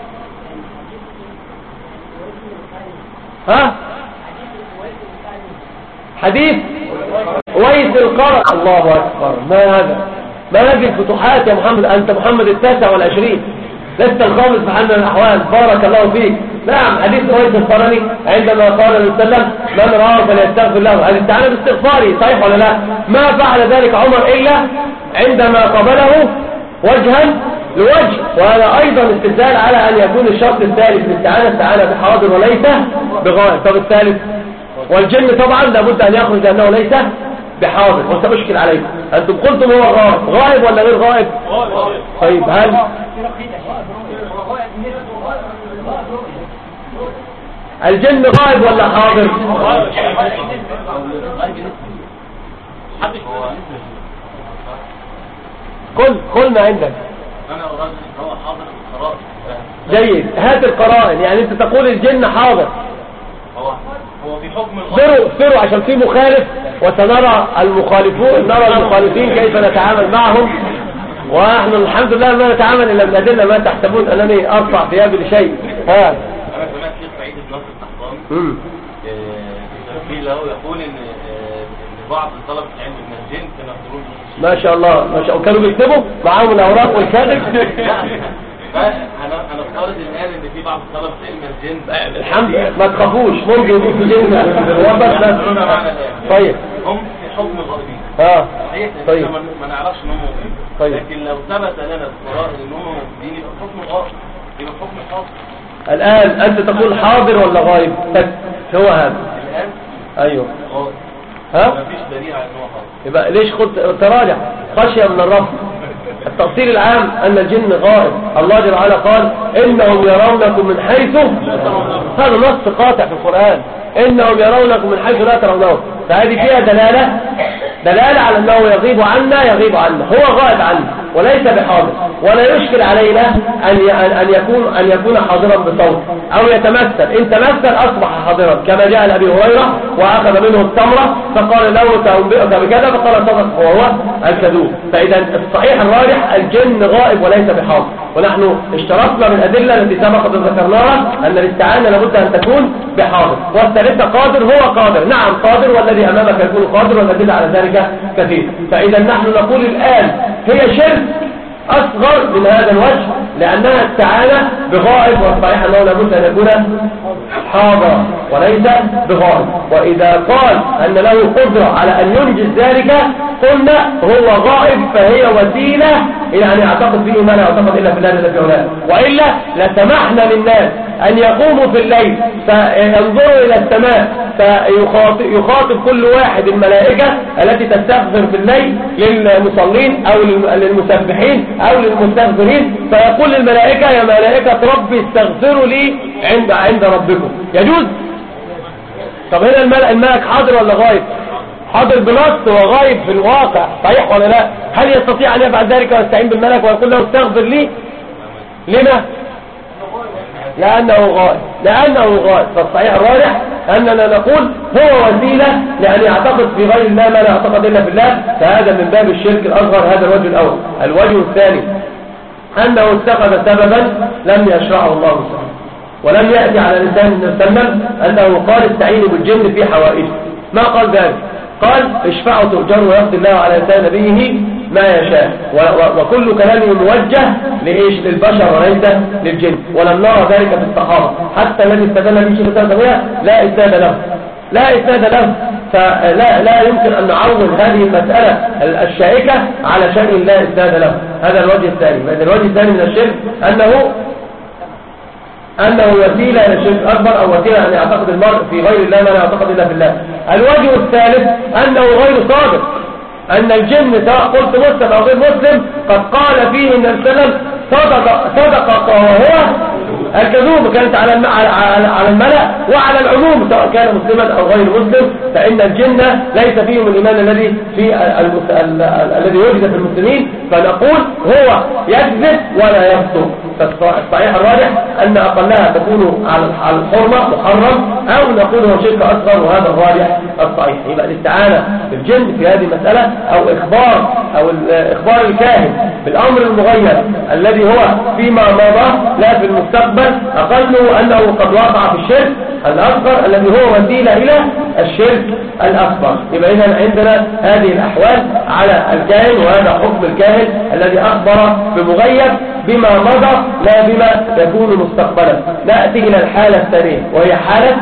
ها حديث ويس القرى. الله أكبر. ما هذا؟ ما هذه الفتوحات يا محمد؟ أنت محمد التاسع والعشرين، لست الخامس في حال من الأحوال. بارك الله فيك. نعم حديث ويس القرني عندما قال النبي صلى الله عليه وسلم من رآه فليستغفر له، هل استعان باستغفاره؟ صحيح ولا لا؟ ما فعل ذلك عمر إلا عندما قبله وجها لوجه. وهذا أيضا استدلال على أن يكون الشرط الثالث الاستعانة استعانة بحاضر وليس بغائب. طب الثالث والجن طبعا لابد أن يخرج أنه ليس بحاضر. وسأشكل عليكم. أنتم قلتم هو غائب، غائب ولا غير غائب؟ طيب هل الجن غائب ولا حاضر؟ قل قلنا عندك. أنا أراد أن هو حاضر القرائن. جيد. هات القرائن. يعني أنت تقول الجن حاضر. هو هو في حكم الغائب. اصبروا اصبروا عشان في مخالف، وسنرى المخالفون نرى المخالفين كيف نتعامل معهم. ونحن الحمد لله ما نتعامل إلا بالأدلة، ما تحسبون أنني أرفع ثيابي لشيء. ها أنا سمعت شيخ سعيد بن ناصر القحطاني في تمثيل له يقول إن إن بعض طلبة العلم من الجن كانوا يحضرون. ما شاء الله ما شاء الله. كانوا بيكتبوا معاهم الأوراق والكاتب. أنا أنا افترض الآن إن في بعض طلبة علم الجن. الحمد لله ما تخافوش، ممكن يكون في جن. طيب هم في حكم الغائبين. اه طيب ما نعرفش ان هم موجودين. طيب لكن لو ثبت لنا بالقرائن ان هم موجودين يبقى حكم الغائب، يبقى حكم الحاضر. الآن أنت تقول حاضر ولا غائب؟ هو هذا الآن أيوه غائب. ها مفيش دليل على ان هو حاضر. يبقى ليش خد تراجع خشية من الرفض. التفصيل العام أن الجن غائب. الله جل وعلا قال إنهم يرونكم من حيث، هذا نص قاطع في القرآن، إنهم يرونكم من حيث لا ترونهم. فهذه فيها دلالة دلالة على أنه يغيب عنا يغيب عنا، هو غائب عنا وليس بحاضر. ولا يشكل علينا أن أن يكون أن يكون حاضرا بصوت أو يتمثل. إن تمثل أصبح حاضرا كما جاء لأبي هريرة وأخذ منه التمرة فقال له سأنبئك بكذا فقال صدق وهو الكذوب. فإذا الصحيح الراجح الجن غائب وليس بحاضر. ونحن اشترطنا من الأدلة التي سبقت ذكرناها أن الاستعانة لابد أن تكون بحاضر. والثالثة قادر، هو قادر. نعم قادر، والذي أمامك يكون قادر، والأدلة على ذلك كثير. فإذا نحن نقول الآن هي شرك أصغر من هذا الوجه لأنها استعانة بغائب، والصحيح أنه لابد أن يكون حاضر وليس بغائب. وإذا قال أن له قدرة على أن ينجز ذلك قلنا هو غائب فهي وسيلة إلى أن يعتقد فيه ما لا يعتقد إلا في الله الذي أولاه، وإلا لسمحنا للناس أن يقوموا في الليل فينظروا إلى السماء فيخاطب كل واحد الملائكة التي تستغفر في الليل للمصلين أو للمسبحين أو للمستغفرين، فيقول للملائكة يا ملائكة ربي استغفروا لي عند عند ربكم. يجوز؟ طب هنا الملك, الملك حاضر ولا غايب؟ حاضر بنص وغايب في الواقع، صحيح ولا لا؟ هل يستطيع أن يفعل ذلك ويستعين بالملك ويقول له استغفر لي؟ لما؟ لأنه غائب لأنه غائب فالصحيح الراجح أننا نقول هو وسيلة لأن يعتقد في غير الله ما لا يعتقد إلا بالله، فهذا من باب الشرك الأصغر. هذا الوجه الأول. الوجه الثاني أنه اتخذ سببا لم يشرعه الله سبحانه، ولم يأتي على لسان النبي صلى الله عليه وسلم أنه قال استعينوا بالجن في حوائج، ما قال ذلك، قال اشفعوا تؤجروا ويقضي الله على لسان نبيه ما يشاء، وكل كلامه موجه لإيش؟ للبشر وليس للجن، ولم نرى ذلك في الصحابة، حتى الذي استدل به شيخ الإسلام لا إسناد له لا إسناد له فلا لا يمكن أن نعول هذه المسألة الشائكة على شيء لا إسناد له. هذا الوجه الثاني. فإذا الوجه الثاني من الشرك أنه أنه وسيلة إلى الشرك الأكبر أو وسيلة أن يعتقد المرء في غير الله ما لا يعتقد إلا في الله. الوجه الثالث أنه غير صادق، أن الجن سواء قلت مسلم أو غير مسلم قد قال فيه النبي صلى الله عليه وسلم صدق صدق وهو الكذوب، كانت على على الملأ وعلى العموم سواء كان مسلما أو غير مسلم، فإن الجن ليس فيهم الإيمان الذي في الذي وجد في المسلمين، فنقول هو يكذب ولا يصدق. فالصحيح الراجح أن أقلها تكون على الحرمة محرم، أو نقول هو شرك أصغر، وهذا الراجح الصحيح. يبقى الاستعانة بالجن في هذه المسألة أو إخبار أو إخبار الكاهن بالأمر المغير الذي هو فيما مضى لا في المستقبل، أقله أنه قد وقع في الشرك الأصغر الذي هو وسيلة إلى الشرك الأكبر. يبقى إذن عندنا هذه الأحوال على الكاهن، وهذا حكم الكاهن الذي أخبر بمغيب بما مضى لا بما يكون مستقبلا. نأتي إلى الحالة الثانية وهي حالة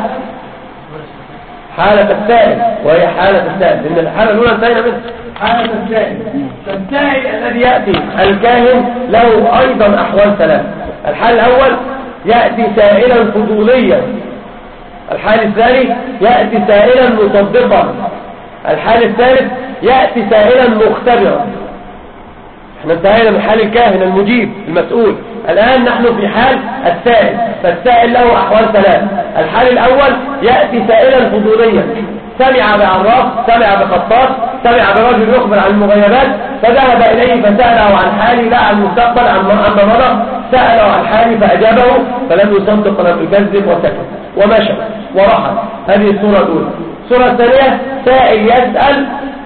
حالة السائل وهي حالة السائل لأن الحالة الأولى انتهينا منها. حالة السائل فالسائل الذي يأتي الكاهن له أيضا أحوال ثلاث. الحال الأول يأتي سائلا فضوليا، الحال الثاني يأتي سائلا مصدقا، الحال الثالث يأتي سائلا مختبرا. احنا انتهينا من حال الكاهن المجيب المسؤول، الآن نحن في حال السائل. فالسائل له أحوال ثلاث. الحال الأول يأتي سائلا فضوليا، سمع بعراف، سمع بخطاط، سمع برجل يخبر عن المغيبات، فذهب إليه فسأله عن حاله لا عن المستقبل عما مضى، سأله عن حاله فأجابه فلم يصدق ولم يكذب وسكت ومشى ورحل. هذه الصورة الأولى. الصورة الثانية سائل يسأل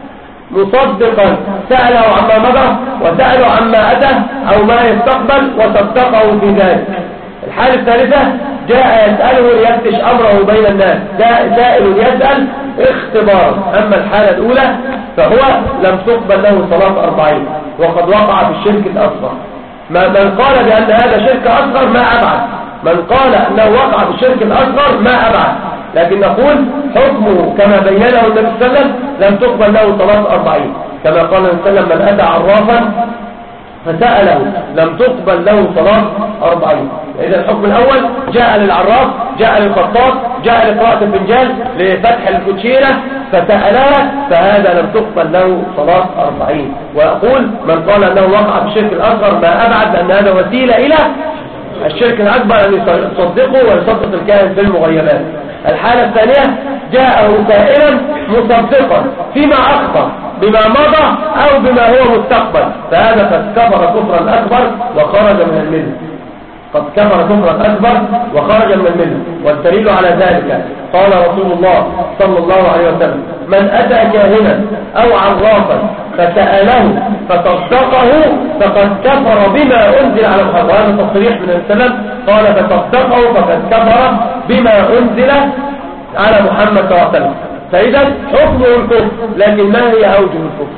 مصدقا، سأله عما مضى وسأله عما أتى أو ما يستقبل وصدقه في ذلك. الحالة الثالثة جاء يسأله ليفتش أمره بين الناس، جاء سائل يسأل اختبار. أما الحالة الأولى فهو لم تقبل له صلاة أربعين وقد وقع في الشرك الأصغر. من قال بأن هذا شرك أصغر ما أبعد، من قال أنه وقع في الشرك الأصغر ما أبعد، لكن نقول حكمه كما بينه النبي صلى الله عليه وسلم لم تقبل له صلاة أربعين، كما قال النبي صلى الله عليه وسلم من أتى عرافا فسأله لم تقبل له صلاة أربعين. إذا الحكم الأول جاء للعراف، جاء للخطاط، جاء لقراءة الفنجان، لفتح الكوتشيرة فسألاه، فهذا لم تقبل له صلاة أربعين. وأقول من قال أنه وقع في الشرك الأصغر ما أبعد، لأن هذا وسيلة إلى الشرك الأكبر أن يصدقه ويصدق الكاهن في المغيبات. الحالة الثانية جاءه سائلا مصدقا فيما أخبر بما مضى أو بما هو مستقبل، فهذا قد كفر كفرا أكبر وخرج من الملة، قد كفر كفرا أكبر وخرج من الملة. والدليل على ذلك قال رسول الله صلى الله عليه وسلم من أتى كاهنا أو عرافا فسأله فصدقه فقد كفر بما أنزل على محمد. وهذا تصريح من السلام، قال فصدقه فقد كفر بما أنزل على محمد صلى الله عليه وسلم. فإذا حكمه الكفر، لكن ما هي أوجه الكفر؟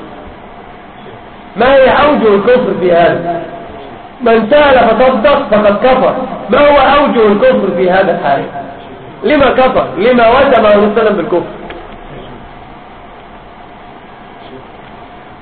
ما هي أوجه الكفر في هذا؟ من سأل فصدق فقد كفر. ما هو أوجه الكفر في هذا الحال؟ لما كفر؟ لما وسم الرسول بالكفر؟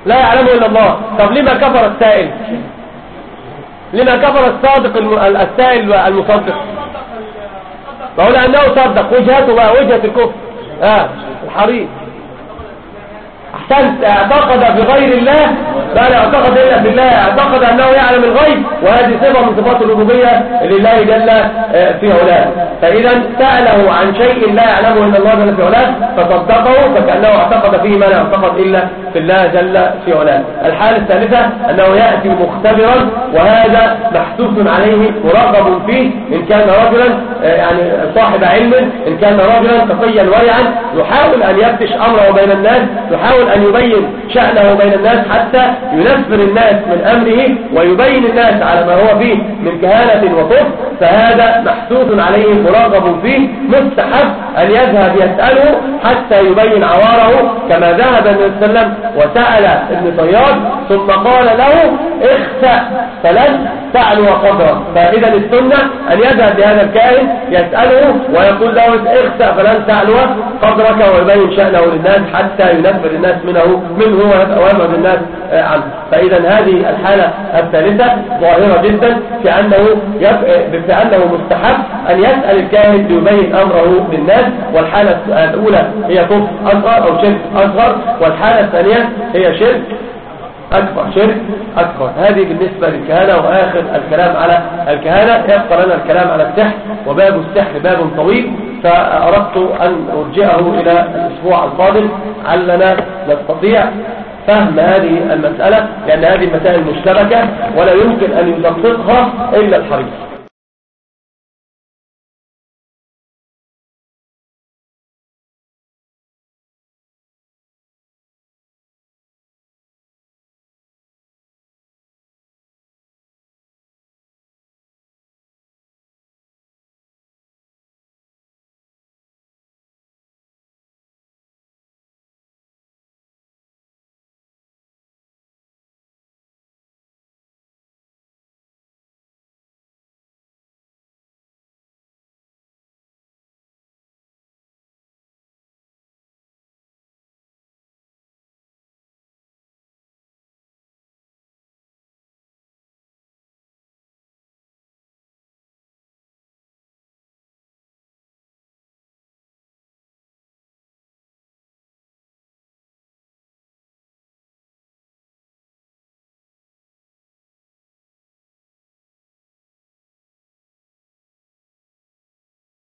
لا يعلمه إلا الله. طب لما كفر السائل؟ لما كفر الصادق الم... السائل المصدق؟ بقول أنه صدق وجهته بقى وجهة الكفر. آه الحريق احسنت. اعتقد بغير الله لا اعتقد الا بالله، اعتقد انه يعلم الغيب، وهذه صفه من صفات الربوبيه لله جل في علاه. فاذا ساله عن شيء لا يعلمه الا الله جل في علاه فصدقه، فكانه اعتقد فيه ما لا يعتقد الا في الله جل في علاه. الحاله الثالثه انه ياتي مختبرا، وهذا محسوس عليه مرغب فيه، ان كان رجلا يعني صاحب علم، ان كان رجلا تقيا ورعا يحاول ان يفتش امره بين الناس، يحاول أن يبين شأنه بين الناس حتى ينفر الناس من أمره ويبين الناس على ما هو فيه من كهانة وكفر، فهذا محسوس عليه مرغب فيه، مستحب أن يذهب يسأله حتى يبين عواره، كما ذهب النبي صلى الله عليه وسلم وسأل ابن طياد ثم قال له اخسأ فلن تعلو قدرا. فإذا السنة أن يذهب بهذا الكاهن يسأله ويقول له اخسأ فلن تعلو قدرك، ويبين شأنه للناس حتى ينفر الناس منه منه ويبعد الناس عنه. فإذا هذه الحالة الثالثة ظاهرة جدا في أنه في أنه مستحب أن يسأل الكاهن ليبين أمره للناس. والحالة الأولى هي كفر أصغر أو شرك أصغر، والحالة الثانية هي شرك أكبر شرك أكبر. هذه بالنسبة للكهنة. وآخر الكلام على الكهنة يبقى لنا الكلام على السحر، وباب السحر باب طويل، فأردت أن أرجعه إلى الأسبوع القادم علنا نستطيع فهم هذه المسألة، لأن هذه المسائل مشتركة ولا يمكن أن يدققها إلا الحريص.